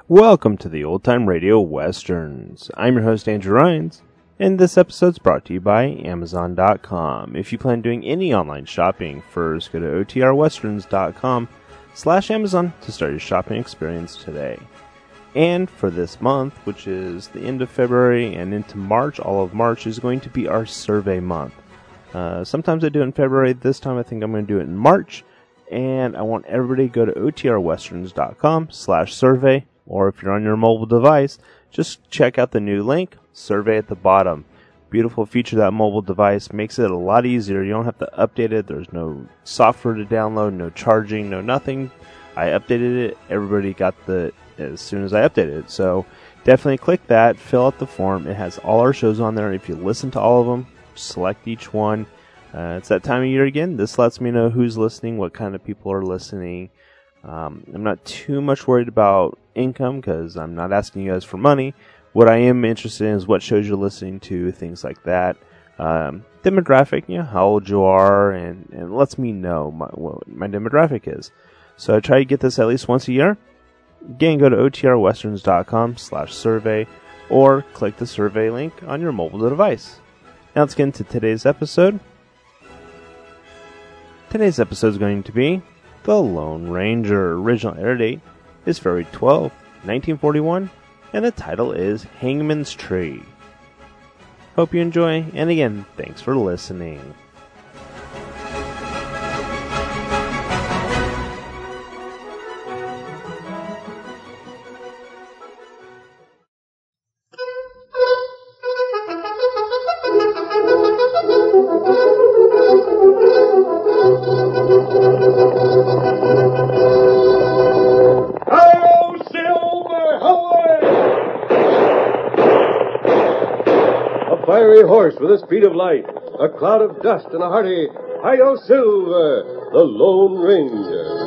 Welcome to the Old Time Radio Westerns. I'm your host, Andrew Rhynes, and this episode's brought to you by Amazon.com. If you plan doing any online shopping, first go to otrwesterns.com/Amazon to start your shopping experience today. And for this month, which is the end of February and into March, all of March is going to be our survey month. Sometimes I do it in February. This time I think I'm going to do it in March. And I want everybody to go to otrwesterns.com/survey. Or if you're on your mobile device, just check out the new link, survey at the bottom. Beautiful feature of that mobile device, makes it a lot easier. You don't have to update it. There's no software to download, no charging, no nothing. I updated it. Everybody got it as soon as I updated it. So definitely click that, fill out the form. It has all our shows on there. If you listen to all of them, select each one. It's that time of year again. This lets me know who's listening, what kind of people are listening. I'm not too much worried about income because I'm not asking you guys for money. What I am interested in is what shows you're listening to, things like that. Demographic, how old you are, and it lets me know what my demographic is. So I try to get this at least once a year. Again, go to otrwesterns.com/survey or click the survey link on your mobile device. Now let's get into today's episode. Today's episode is going to be The Lone Ranger. Original air date is February 12, 1941, and the title is Hangman's Tree. Hope you enjoy, and again, thanks for listening. Horse with the speed of light, a cloud of dust, and a hearty Hi-Yo Silver, the Lone Ranger.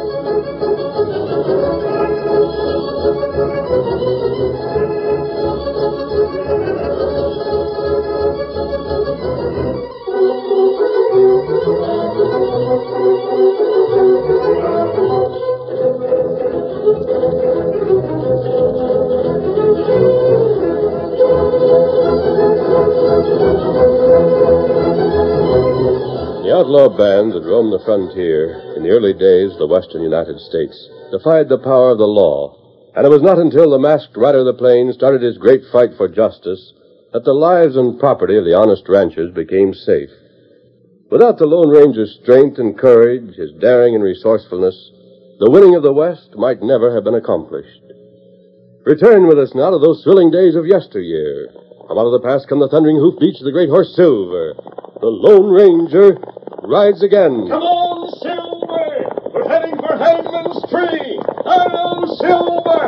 The outlaw band that roamed the frontier in the early days of the western United States defied the power of the law, and it was not until the masked rider of the plains started his great fight for justice that the lives and property of the honest ranchers became safe. Without the Lone Ranger's strength and courage, his daring and resourcefulness, the winning of the West might never have been accomplished. Return with us now to those thrilling days of yesteryear. From out of the past come the thundering hoofbeats of the great horse Silver. The Lone Ranger rides again. Come on, Silver! We're heading for Hangman's Tree! Hello, Silver!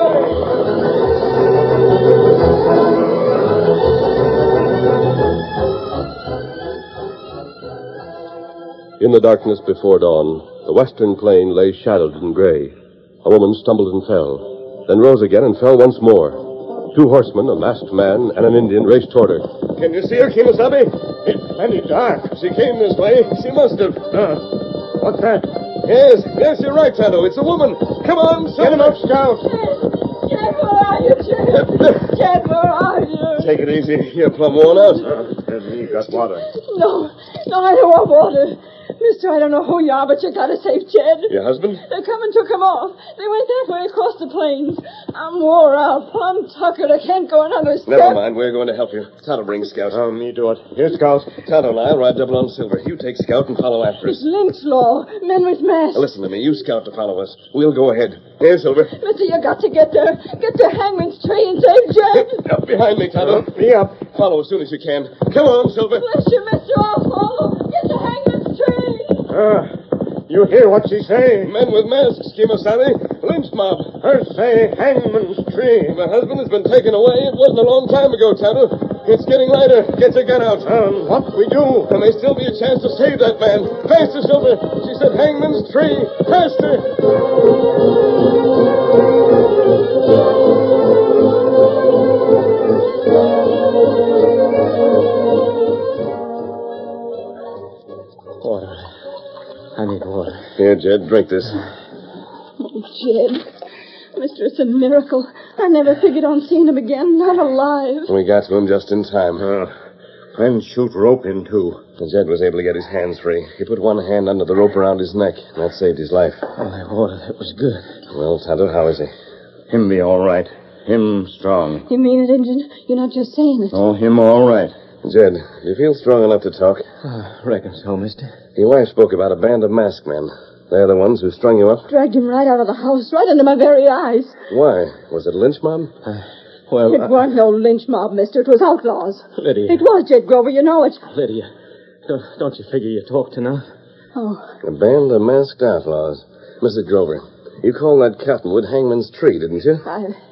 Away! In the darkness before dawn, the western plain lay shadowed and gray. A woman stumbled and fell, then rose again and fell once more. Two horsemen, a masked man, and an Indian raced toward her. Can you see her, Kimasabi? It's plenty dark. She came this way. She must have. What's that? Yes, you're right, Tonto. It's a woman. Come on, Silver. Get him up, Scout. Jed, where are you, Jed? Jed, where are you? Take it easy. You're plumb worn out. You got water. No, I don't want water. Mister, I don't know who you are, but you gotta save Jed. Your husband? They come and took him off. They went that way across the plains. I'm wore out, plumb tuckered. I can't go another step. Never mind. We're going to help you. Tonto, bring Scout. Me do it. Here, Scout. Tonto and I'll ride double on Silver. You take Scout and follow after us. It's lynch law. Men with masks. Now, listen to me. You Scout to follow us. We'll go ahead. Here, Silver. Mister, you got to get there. Get to Hangman's Tree and save Jed. Up behind me, Tonto. Me up. Follow as soon as you can. Come on, Silver. Bless you, mister. I'll follow. Get to Hangman's Tree. You hear what she's saying? Men with masks, Kimasabi. Lynch mob. Her say Hangman's Tree. My husband has been taken away. It wasn't a long time ago, Tonto. It's getting lighter. Get your gun out. What we do? There may still be a chance to save that man. Faster, Silver. She said Hangman's Tree. Faster. I need water. Here, Jed, drink this. Oh, Jed. Mister, it's a miracle. I never figured on seeing him again, not alive. We got to him just in time. Friend shoot rope in, too. Jed was able to get his hands free. He put one hand under the rope around his neck, and that saved his life. Oh, my Lord, that was good. Well, Tonto, how is he? Him be all right. Him strong. You mean it, Injun? You're not just saying it. Oh, him all right. Jed, do you feel strong enough to talk? Reckon so, mister. Your wife spoke about a band of masked men. They're the ones who strung you up? Dragged him right out of the house, right under my very eyes. Why? Was it a lynch mob? It wasn't no lynch mob, mister. It was outlaws. Lydia. It was, Jed Grover. You know it. Lydia, don't you figure you talked enough? Oh, A band of masked outlaws. Mrs. Grover, you called that cottonwood Hangman's Tree, didn't you?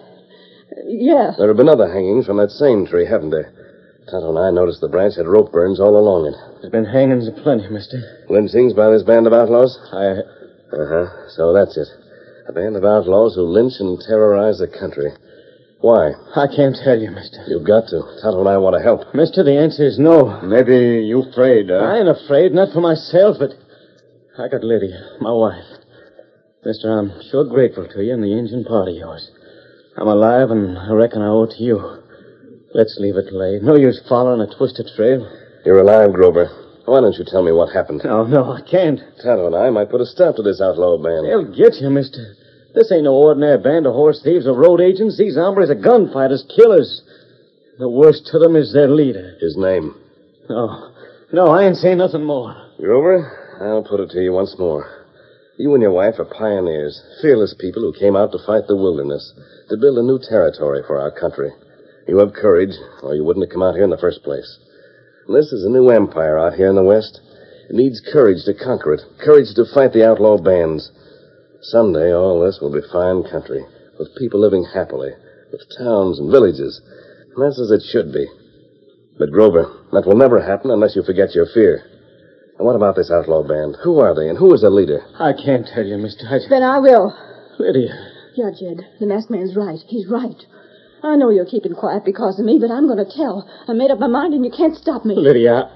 yeah. There have been other hangings from that same tree, haven't there? Tonto and I noticed the branch had rope burns all along it. There's been hangings aplenty, mister. Lynchings by this band of outlaws? I... So that's it. A band of outlaws who lynch and terrorize the country. Why? I can't tell you, mister. You've got to. Tonto and I want to help. Mister, the answer is no. Maybe you afraid, I ain't afraid, not for myself, but I got Lydia, my wife. Mister, I'm sure grateful to you and the Injun part of yours. I'm alive, and I reckon I owe it to you. Let's leave it lay. No use following a twisted trail. You're alive, Grover. Why don't you tell me what happened? No, I can't. Tonto and I might put a stop to this outlaw band. They'll get you, mister. This ain't no ordinary band of horse thieves or road agents. These hombres are gunfighters, killers. The worst to them is their leader. His name? No, I ain't saying nothing more. Grover, I'll put it to you once more. You and your wife are pioneers, fearless people who came out to fight the wilderness, to build a new territory for our country. You have courage, or you wouldn't have come out here in the first place. This is a new empire out here in the West. It needs courage to conquer it, courage to fight the outlaw bands. Someday all this will be fine country, with people living happily, with towns and villages. And that's as it should be. But, Grover, that will never happen unless you forget your fear. And what about this outlaw band? Who are they, and who is their leader? I can't tell you, mister. Then I will. Lydia. Yeah, Jed. The masked man's right. He's right. I know you're keeping quiet because of me, but I'm going to tell. I made up my mind, and you can't stop me. Lydia.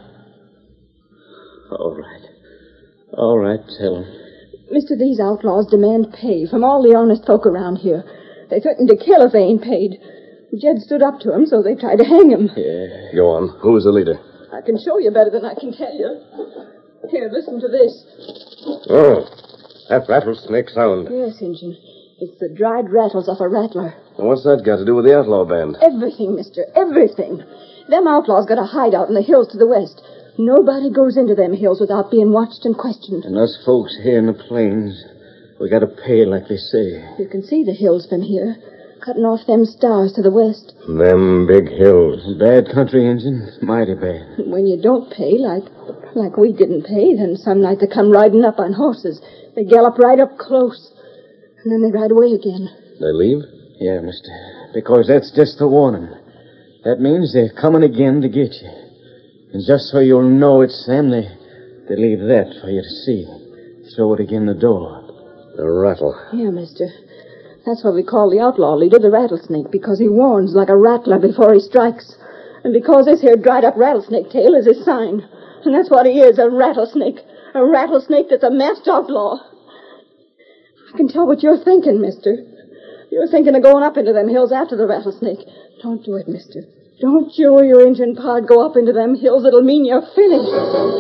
All right, tell him. Mister, these outlaws demand pay from all the honest folk around here. They threaten to kill if they ain't paid. Jed stood up to him, so they tried to hang him. Yeah. Go on. Who is the leader? I can show you better than I can tell you. Here, listen to this. Oh, that rattlesnake sound. Yes, Injun. It's the dried rattles off a rattler. And what's that got to do with the outlaw band? Everything, mister, everything. Them outlaws got a hideout in the hills to the west. Nobody goes into them hills without being watched and questioned. And us folks here in the plains, we gotta pay like they say. You can see the hills from here, cutting off them stars to the west. Them big hills. Bad country, Injun. Mighty bad. When you don't pay, like we didn't pay, then some night they come riding up on horses. They gallop right up close. And then they ride away again. They leave? Yeah, mister. Because that's just the warning. That means they're coming again to get you. And just so you'll know it's them, they leave that for you to see. Throw it again the door. A rattle. Yeah, mister. That's why we call the outlaw leader the rattlesnake, because he warns like a rattler before he strikes. And because this here dried-up rattlesnake tail is his sign. And that's what he is, a rattlesnake. A rattlesnake that's a masked outlaw. I can tell what you're thinking, mister. You're thinking of going up into them hills after the rattlesnake. Don't do it, mister. Don't you or your Injun pard go up into them hills. It'll mean you're finished.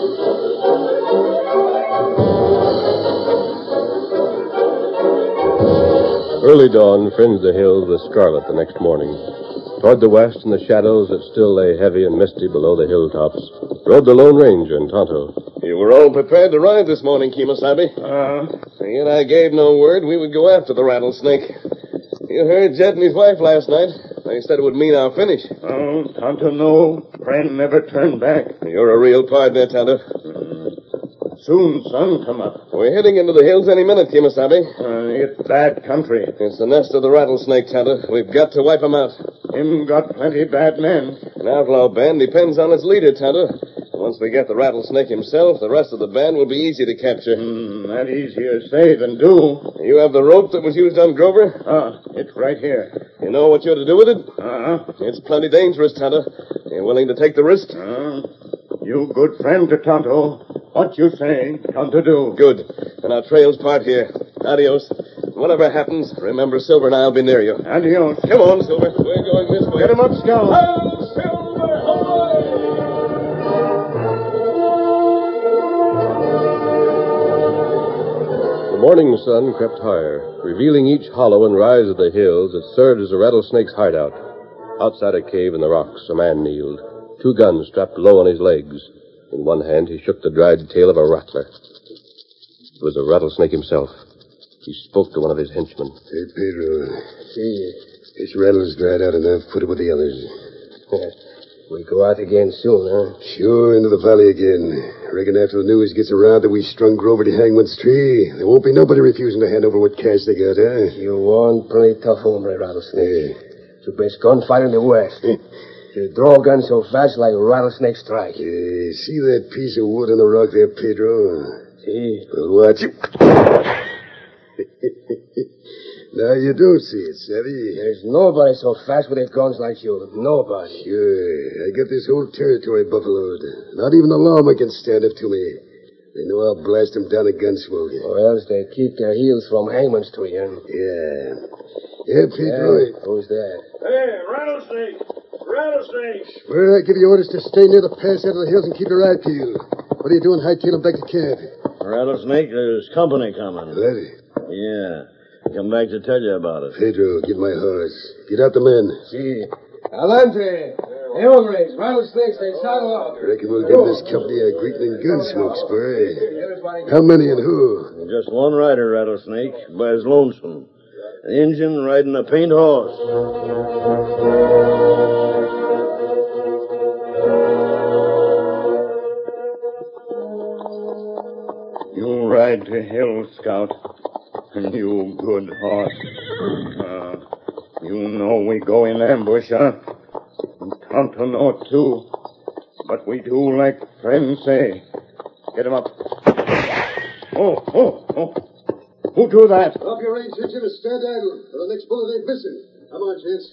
Early dawn fringed the hills with scarlet the next morning. Toward the west, in the shadows that still lay heavy and misty below the hilltops, rode the Lone Ranger and Tonto. You were all prepared to ride this morning, Kemosabe. Yet I gave no word we would go after the rattlesnake. You heard Jed and his wife last night. They said it would mean our finish. Oh, Tonto, no. Friend never turned back. You're a real partner, Tonto. Soon sun come up. We're heading into the hills any minute, Kemosabe. It's bad country. It's the nest of the rattlesnake, Tonto. We've got to wipe them out. Him got plenty bad men. An outlaw band depends on its leader, Tonto. Once we get the rattlesnake himself, the rest of the band will be easy to capture. That easier say than do. You have the rope that was used on Grover? It's right here. You know what you're to do with it? Uh-huh. It's plenty dangerous, Tonto. You willing to take the risk? You good friend to Tonto. What you say, Tonto do. Good. And our trails part here. Adios. Whatever happens, remember Silver and I'll be near you. Adios. Come on, Silver. We're going this way. Get him up, Scout. Oh, Silver, The morning sun crept higher, revealing each hollow and rise of the hills that served as a rattlesnake's hideout. Outside a cave in the rocks, a man kneeled, 2 guns strapped low on his legs. In one hand, he shook the dried tail of a rattler. It was a rattlesnake himself. He spoke to one of his henchmen. Hey, Pedro. See, this rattle's dried out enough. Put it with the others. We go out again soon, huh? Sure, into the valley again. Reckon after the news gets around that we strung Grover to Hangman's tree, there won't be nobody refusing to hand over what cash they got, huh? You one pretty tough hombre, Rattlesnake. It's the best gunfighter in the West. You draw a gun so fast like a rattlesnake strike. See that piece of wood on the rock there, Pedro? See? Well, watch it. Now, you don't see it, Savvy. There's nobody so fast with their guns like you. Nobody. Sure. I got this whole territory buffaloed. Not even the lawman can stand up to me. They know I'll blast them down a gun smoke. Or else they keep their heels from Hangman's tree, huh? Yeah. Yeah, Pedro. Yeah. Who's that? Hey, Rattlesnake! Rattlesnake! Well, I give you orders to stay near the pass out of the hills and keep your eye peeled. What are you doing hightailing back to camp? Rattlesnake, there's company coming. Ready? Yeah. Come back to tell you about it. Pedro, get my horse. Get out the men. See. Adelante. Hey, hombres. Rattlesnakes, they saddle up. Reckon we'll give this company a greeting and gun smoke spray. How many and who? Just one rider, Rattlesnake, by his lonesome. An Injun riding a paint horse. You ride to hill, Scout. And you good horse. You know we go in ambush, huh? And Tonto know it, too. But we do like friends say. Get him up. Oh. Who do that? Drop your range, Injun, and stand idle. For the next bullet ain't missing. Come on, gents.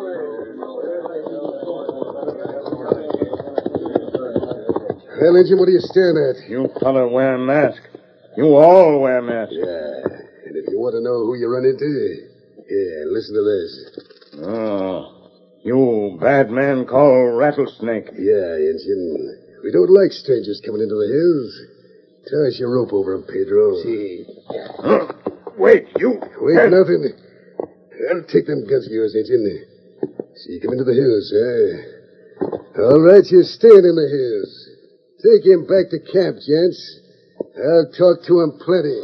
Well, Injun, what are you staring at? You fella wear a mask. You all wear masks. Yeah. And if you want to know who you run into, listen to this. Oh, you bad man called Rattlesnake. Yeah, Injun. We don't like strangers coming into the hills. Tie us your rope over him, Pedro. See. Wait, you... Wait, nothing. I'll take them guns of yours, Injun. See you come into the hills, eh? All right, you're staying in the hills. Take him back to camp, gents. I'll talk to him plenty.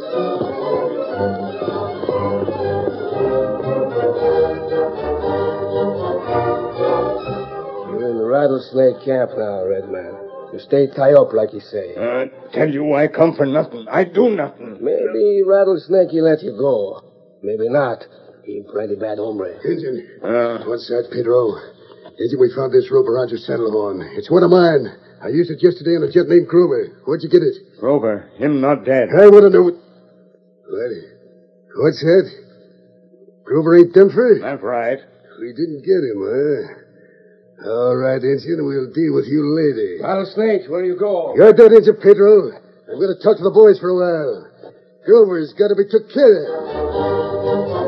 You're in the Rattlesnake camp now, Red Man. You stay tie up, like you say. Tell you I come for nothing. I do nothing. Maybe Rattlesnake, he let you go. Maybe not. He plenty bad hombre. Injun. One side, Pedro. Injun, we found this rope around your saddle horn. It's one of mine. I used it yesterday on a gent named Grover. Where'd you get it? Grover, him not dead. I want to know what... What's that? Grover ain't done for? That's right. We didn't get him, huh? All right, Injun, we'll deal with you later. Rattlesnake, where you go? You're dead, Injun, Pedro. I'm going to talk to the boys for a while. Grover's got to be took care of.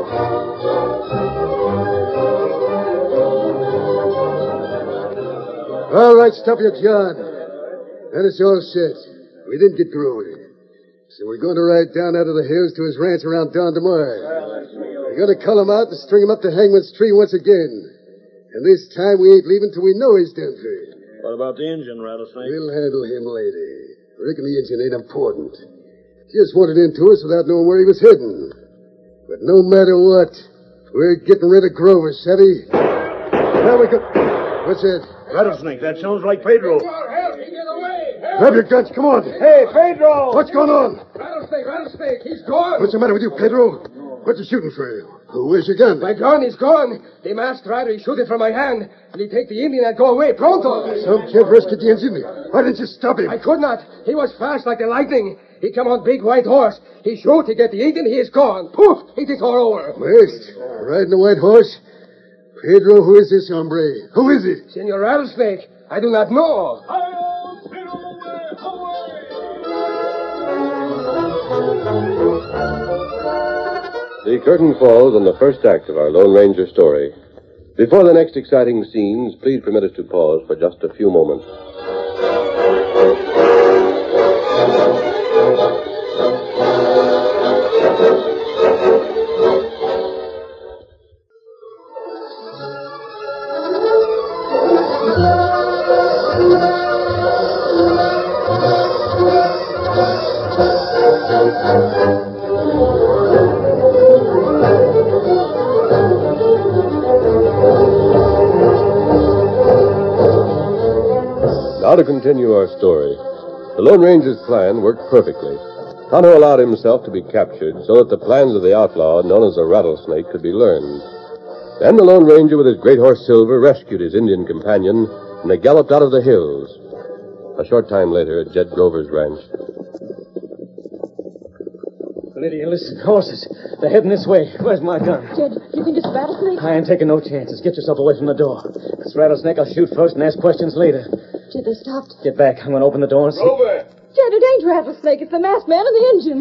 All right, stop your John. That is all set. We didn't get Grover. So we're going to ride down out of the hills to his ranch around dawn tomorrow. We're going to cull him out and string him up to Hangman's tree once again. And this time we ain't leaving till we know he's done for. What about the Injun, Rattlesnake? We'll handle him later. Reckon the Injun ain't important. Just wanted into us without knowing where he was heading. But no matter what, we're getting rid of Grover, Savvy. There we go. What's that? Rattlesnake, that sounds like Pedro. Grab your guns, come on. Hey, Pedro! What's going on? Rattlesnake, he's gone. What's the matter with you, Pedro? What you shooting for? Where's your gun? My gun is gone. The masked rider, he shoot it from my hand. And he take the Indian and go away. Pronto. Some kid rescued the Indian. Why didn't you stop him? I could not. He was fast like the lightning. He come on big white horse. He shoot, he get the Indian, he is gone. Poof! He did all over. West, riding a white horse? Pedro, who is this hombre? Who is he? Senor Rattlesnake, I do not know. The curtain falls on the first act of our Lone Ranger story. Before the next exciting scenes, please permit us to pause for just a few moments. Now to continue our story. The Lone Ranger's plan worked perfectly. Tonto allowed himself to be captured so that the plans of the outlaw, known as the Rattlesnake, could be learned. Then the Lone Ranger with his great horse Silver rescued his Indian companion, and they galloped out of the hills. A short time later at Jed Grover's ranch. Lydia, listen. Horses. They're heading this way. Where's my gun? Jed, you think it's a rattlesnake? I ain't taking no chances. Get yourself away from the door. This rattlesnake I'll shoot first and ask questions later. Jed, they stopped. Get back. I'm going to open the door and see. Grover! Jed, it ain't rattlesnake. It's the masked man and the engine.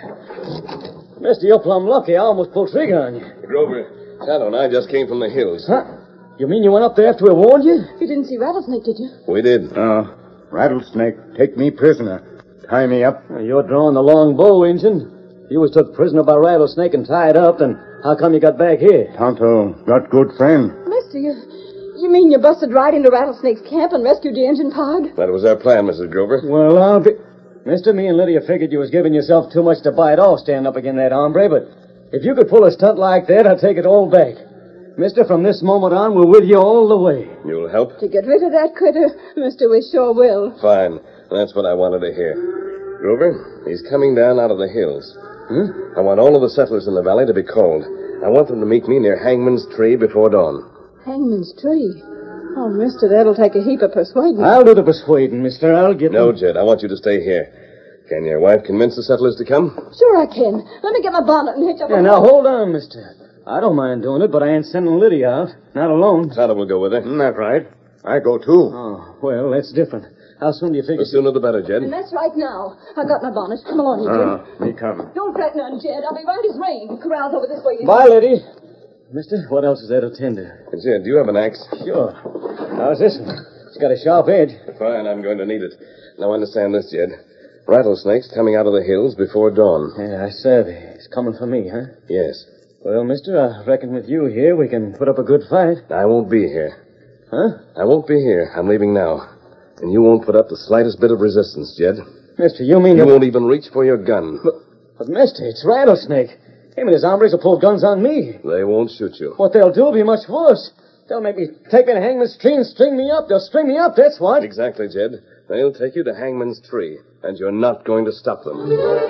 Yeah. Mister, you're plumb lucky. I almost pulled trigger on you. Grover, Tonto and I just came from the hills. Huh? You mean you went up there after we warned you? You didn't see rattlesnake, did you? We did. Rattlesnake, take me prisoner. Tie me up. You're drawing the long bow, Injun. You was took prisoner by Rattlesnake and tied up, then how come you got back here? Tonto, got good friend. Mister, you mean you busted right into Rattlesnake's camp and rescued the engine pod? That was our plan, Mrs. Grover. Well, I'll be... Mister, me and Lydia figured you was giving yourself too much to bite off standing up against that hombre, but if you could pull a stunt like that, I'd take it all back. Mister, from this moment on, we're with you all the way. You'll help? To get rid of that critter? Mister, we sure will. Fine. That's what I wanted to hear. Grover, he's coming down out of the hills. I want all of the settlers in the valley to be called. I want them to meet me near Hangman's Tree before dawn. Hangman's Tree? Oh, mister, that'll take a heap of persuading. I'll do the persuading, mister. I'll get No, them. Jed, I want you to stay here. Can your wife convince the settlers to come? Sure I can. Let me get my bonnet and hitch up. Yeah, now, hold on, mister. I don't mind doing it, but I ain't sending Lydia out. Not alone. Tonto will go with her. That's right. I go too. Oh, well, that's different. How soon do you figure... The sooner the better, Jed. And that's right now. I got my bonnet. Come along, you two. Me come. Don't fret none, Jed. I'll be right as rain. Corral's over this way. Bye, Lydia. Mister, what else is there to tend to? Jed, do you have an axe? Sure. How's this one? It's got a sharp edge. Fine, I'm going to need it. Now understand this, Jed. Rattlesnake's coming out of the hills before dawn. Yeah, I savvy. It's coming for me, huh? Yes. Well, mister, I reckon with you here, we can put up a good fight. I won't be here. Huh? I won't be here. I'm leaving now. And you won't put up the slightest bit of resistance, Jed. Mister, you mean... You won't even reach for your gun. But mister, it's Rattlesnake. Him and his hombres will pull guns on me. They won't shoot you. What they'll do will be much worse. They'll make me take me to Hangman's Tree and string me up. They'll string me up, that's what. Exactly, Jed. They'll take you to Hangman's Tree, and you're not going to stop them.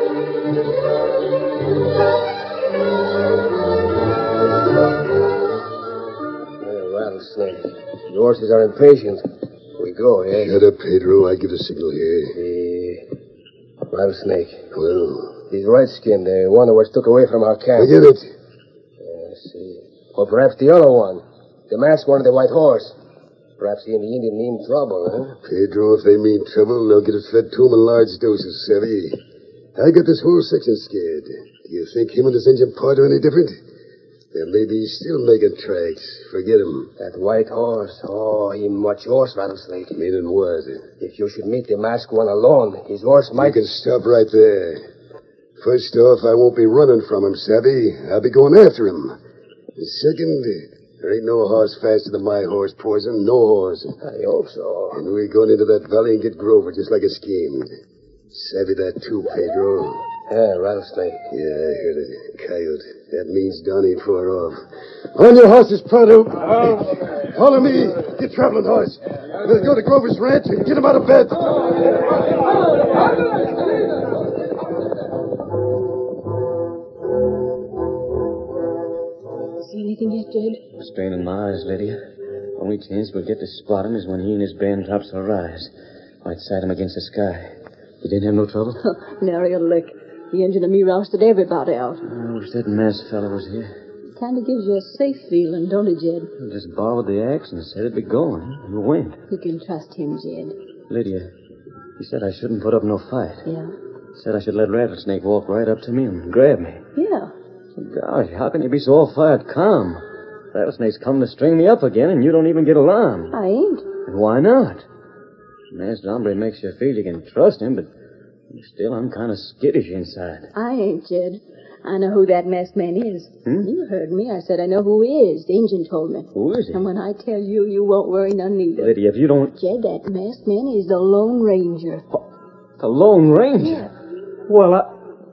Rattlesnake. The horses are impatient. We go, eh? Shut up, Pedro. I give the signal here. Rattlesnake. Well, He's red-skinned. The one that was took away from our camp. forget it. Yeah, see. Or perhaps the other one. The masked one of the white horse. Perhaps he and the Indian mean trouble, huh? Pedro, if they mean trouble, they'll get it fed to 'em in large doses, savvy. I got this whole section scared. Do you think him and his engine part are any different? Then maybe he's still making tracks. Forget him. That white horse. Oh, he much horse, Rattlesnake. Meaning what? If you should meet the masked one alone, his horse You might... can stop right there. First off, I won't be running from him, savvy. I'll be going after him. And second, there ain't no horse faster than my horse, Poison. No horse. I hope so. And we're going into that valley and get Grover just like I schemed. Savvy that too, Pedro. Yeah, Rattlesnake. Yeah, I heard it. Coyote. That means Don ain't far off. On your horses, Pronto. Follow me. Get traveling horse. Let's go to Grover's ranch and get him out of bed. See anything yet, Jed? Straining my eyes, Lydia. Only chance we'll get to spot him is when he and his band tops will rise. Might sight him against the sky. You didn't have no trouble? Nary a lick. The engine and me rousted everybody out. I wish that masked fellow was here. Kind of gives you a safe feeling, don't it, Jed? He just borrowed the axe and said it'd be going. And we went. You can trust him, Jed. Lydia, he said I shouldn't put up no fight. Yeah? Said I should let Rattlesnake walk right up to me and grab me. Yeah. Gosh, how can you be so all-fired calm? Rattlesnake's come to string me up again, and you don't even get alarmed. I ain't. And why not? Masked hombre makes you feel you can trust him, but still I'm kind of skittish inside. I ain't, Jed. I know who that masked man is. Hmm? You heard me. I said I know who he is. The Injun told me. Who is he? And when I tell you, you won't worry none neither. Lydia, if you don't... Jed, that masked man is the Lone Ranger. The Lone Ranger? Yeah. Well,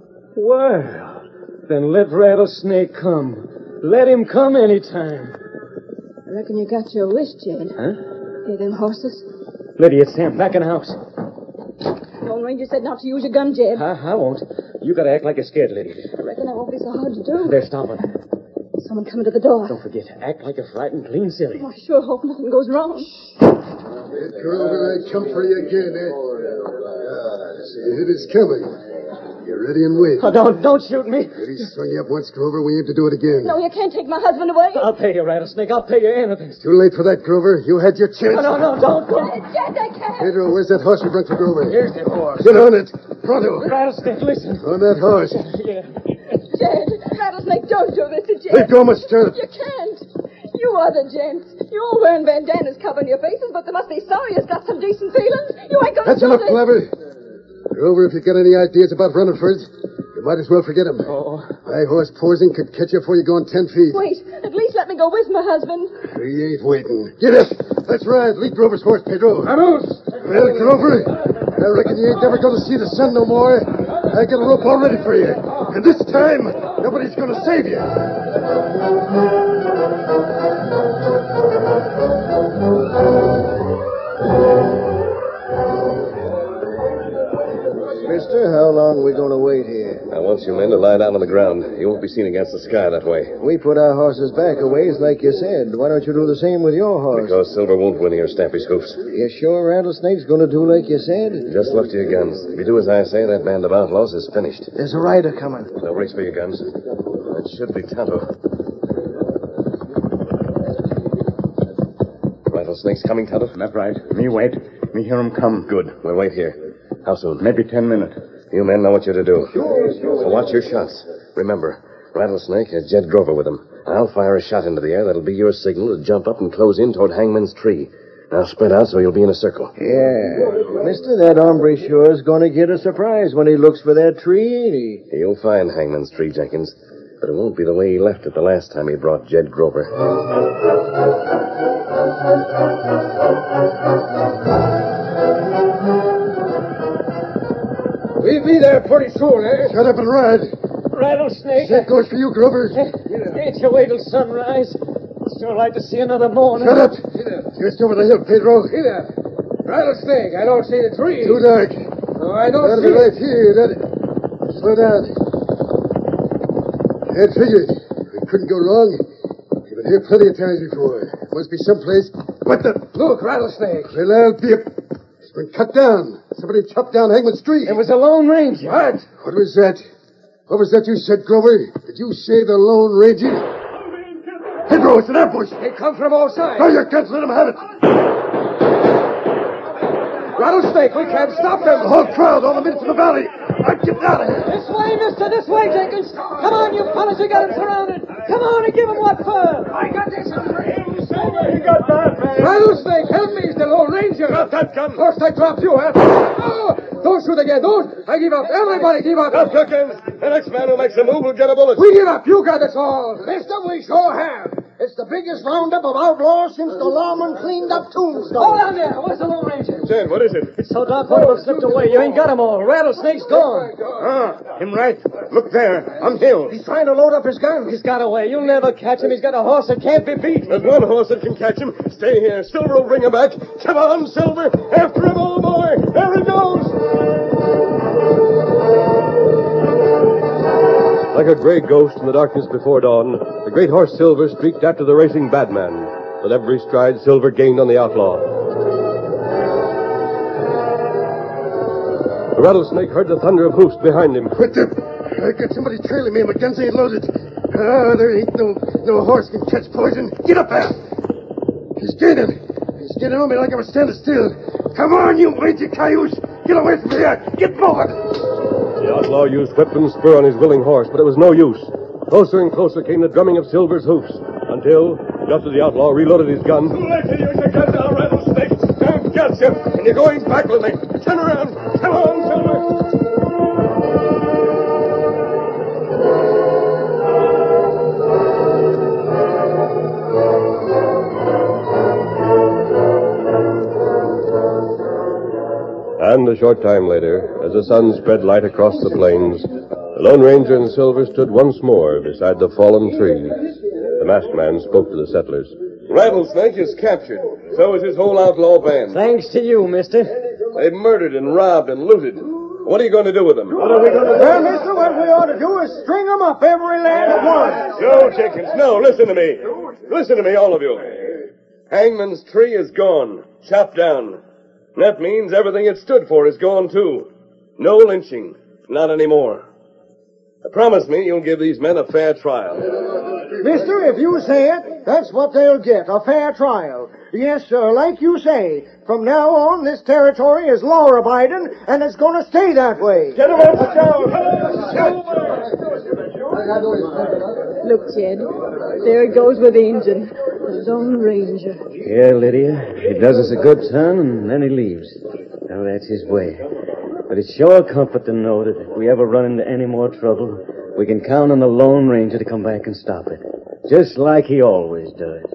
then let Rattlesnake come. Let him come anytime. I reckon you got your wish, Jed. Huh? Hear them horses? Lydia, it's Sam. Back in the house. Lone Ranger said not to use your gun, Jed. I won't. You gotta act like you're scared, Lydia. I reckon that won't be so hard to do. They're stopping. Someone coming to the door. Don't forget, act like you're frightened, clean silly. Oh, I sure hope nothing goes wrong. Grover, I come for you again, eh? See, it is coming. Get ready and wait. Oh, don't shoot me. He strung you up once, Grover. We aim to do it again. No, you can't take my husband away. I'll pay you, Rattlesnake. I'll pay you anything. It's too late for that, Grover. You had your chance. No, don't. Jed, I can't. Pedro, where's that horse you brought for Grover? Here's the horse. Get on it. Pronto. Rattlesnake, listen. On that horse. Yeah. Jed, Rattlesnake, don't do this to Jed. Let go, Miss Stirrup. You can't. You are the gents. You're all wearing bandanas covering your faces, but there must be some of you's got some decent feelings. You ain't gonna That's do enough, this. Clever. Grover, if you got any ideas about running for it, you might as well forget them. Oh. My horse Poison could catch you before you're going 10 feet. Wait, at least let me go with my husband. He ain't waiting. Get up. Let's ride. Lead Grover's horse, Pedro. Vamos! Well, Grover, I reckon you ain't never going to see the sun no more. I got a rope all ready for you. And this time, nobody's going to save you. Mister, how long are we going to wait here? I want you men to lie down on the ground. You won't be seen against the sky that way. We put our horses back a ways, like you said. Why don't you do the same with your horse? Because Silver won't win here, Stampy's hoofs. You sure Rattlesnake's going to do like you said? Just look to your guns. If you do as I say, that band of outlaws is finished. There's a rider coming. Now reach for your guns. That should be Tonto. Rattlesnake's coming, Tonto? That's right. Me wait. Me hear him come. Good. We'll wait here. How soon? Maybe 10 minutes. You men know what you're to do. So watch your shots. Remember, Rattlesnake has Jed Grover with him. I'll fire a shot into the air. That'll be your signal to jump up and close in toward Hangman's tree. Now spread out so you'll be in a circle. Yeah. Mister, that hombre sure is going to get a surprise when he looks for that tree, ain't he? You'll find Hangman's tree, Jenkins. But it won't be the way he left it the last time he brought Jed Grover. We'll be there pretty soon, eh? Shut up and ride. Rattlesnake. That goes for you, Grover. Can't you wait till sunrise? I'd sure like to see another morning. Shut up. Just over the hill, Pedro. See there. Rattlesnake, I don't see the tree. Too dark. Oh, I don't That'll see be it. right here. Slow down. Can't figure it. We couldn't go wrong. We've been here plenty of times before. Must be someplace. What the? Look, Rattlesnake. Well, I'll be a... It's been cut down. Somebody chopped down Hangman's tree. It was a Lone Ranger. What? What was that? What was that you said, Grover? Did you say the Lone Ranger? Pedro, it's an ambush. They come from all sides. Throw your guns, let them have it. Rattlesnake, we can't stop them. The whole crowd, all the men from the valley. I'm getting out of here. This way, mister, this way, Jenkins. Come on, you fellas, you got him surrounded. Come on and give him what for. I got this. He got that, man. Rattlesnake, help me. It's the Lone Ranger. Drop that gun. First I dropped you, huh? Oh, don't shoot again. Don't. I give up. Everybody give up. Drop your guns. The next man who makes a move will get a bullet. We give up. You got us all. Mister, we sure have. It's the biggest roundup of outlaws since the lawman cleaned up Tombstone. Hold on there. Where's the Lone Ranger? Jed, what is it? It's so dark, one of them slipped away. You ain't got him all. Rattlesnake's gone. Him right. Look there. On hill. He's trying to load up his gun. He's got away. You'll never catch him. He's got a horse that can't be beat. There's one horse that can catch him. Stay here. Silver will bring him back. Come on, Silver. After him, old boy. There he goes. Like a gray ghost in the darkness before dawn, the great horse Silver streaked after the racing badman. With every stride, Silver gained on the outlaw. The Rattlesnake heard the thunder of hoofs behind him. What the? I got somebody trailing me and my guns ain't loaded. There ain't no horse can catch Poison. Get up there. He's gaining. He's getting on me like I was standing still. Come on, you mangy cayuse. Get away from here. Get moving. The outlaw used whip and spur on his willing horse, but it was no use. Closer and closer came the drumming of Silver's hoofs, until, just as the outlaw reloaded his gun... Too late to use your gun now, Rattlesnake. Don't get you, and you're going back with me. Turn around. Come on, Silver. And a short time later, as the sun spread light across the plains, the Lone Ranger and Silver stood once more beside the fallen trees. The masked man spoke to the settlers. Rattlesnake is captured. So is his whole outlaw band. Thanks to you, mister. They've murdered and robbed and looted. What are you going to do with them? What are we going to do? Well, mister, what we ought to do is string them up, every lad at once. No, Jenkins, no. Listen to me. Listen to me, all of you. Hangman's tree is gone. Chopped down. That means everything it stood for is gone, too. No lynching. Not anymore. Promise me you'll give these men a fair trial. Mister, if you say it, that's what they'll get, a fair trial. Yes, sir, like you say, from now on, this territory is law-abiding, and it's going to stay that way. Get him out the town! Look, Jed, there it goes with the Injun, the Lone Ranger. Yeah, Lydia, he does us a good turn, and then he leaves. Now, that's his way. But it's sure a comfort to know that if we ever run into any more trouble, we can count on the Lone Ranger to come back and stop it. Just like he always does.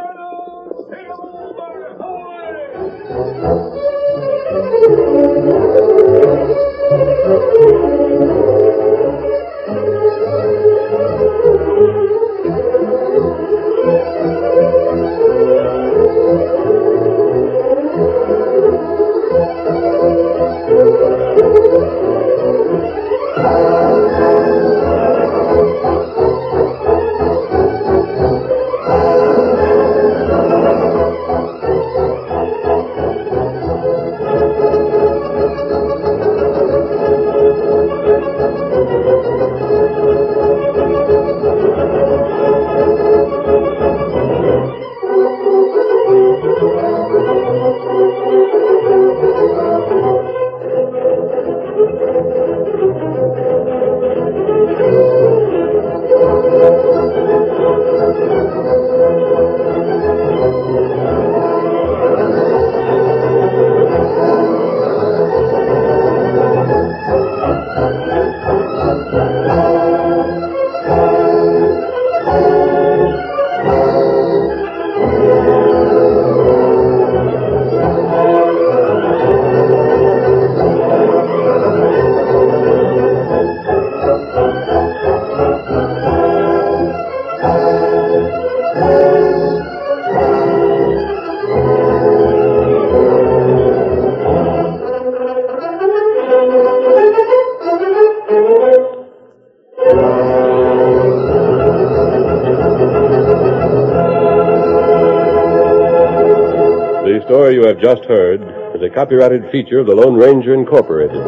The story you have just heard is a copyrighted feature of the Lone Ranger Incorporated.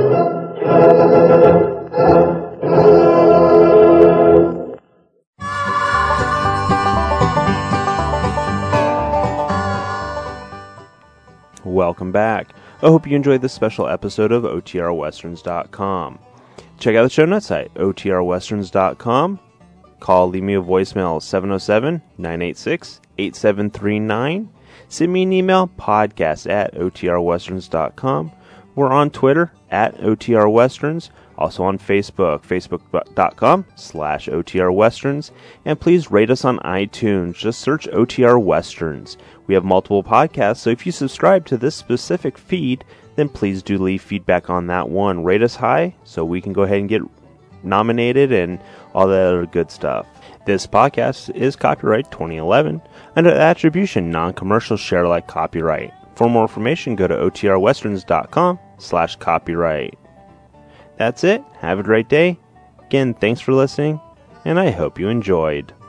Welcome back. I hope you enjoyed this special episode of OTRWesterns.com. Check out the show notes site, OTRWesterns.com. Call, leave me a voicemail, 707-986-8739. Send me an email, podcast@OTRWesterns.com. We're on Twitter, @OTRWesterns. Also on Facebook, facebook.com/OTRWesterns. And please rate us on iTunes. Just search OTR Westerns. We have multiple podcasts, so if you subscribe to this specific feed, then please do leave feedback on that one. Rate us high so we can go ahead and get nominated and all that other good stuff. This podcast is copyright 2011 under attribution non-commercial share alike copyright. For more information, go to otrwesterns.com/copyright. That's it. Have a great day. Again, thanks for listening, and I hope you enjoyed.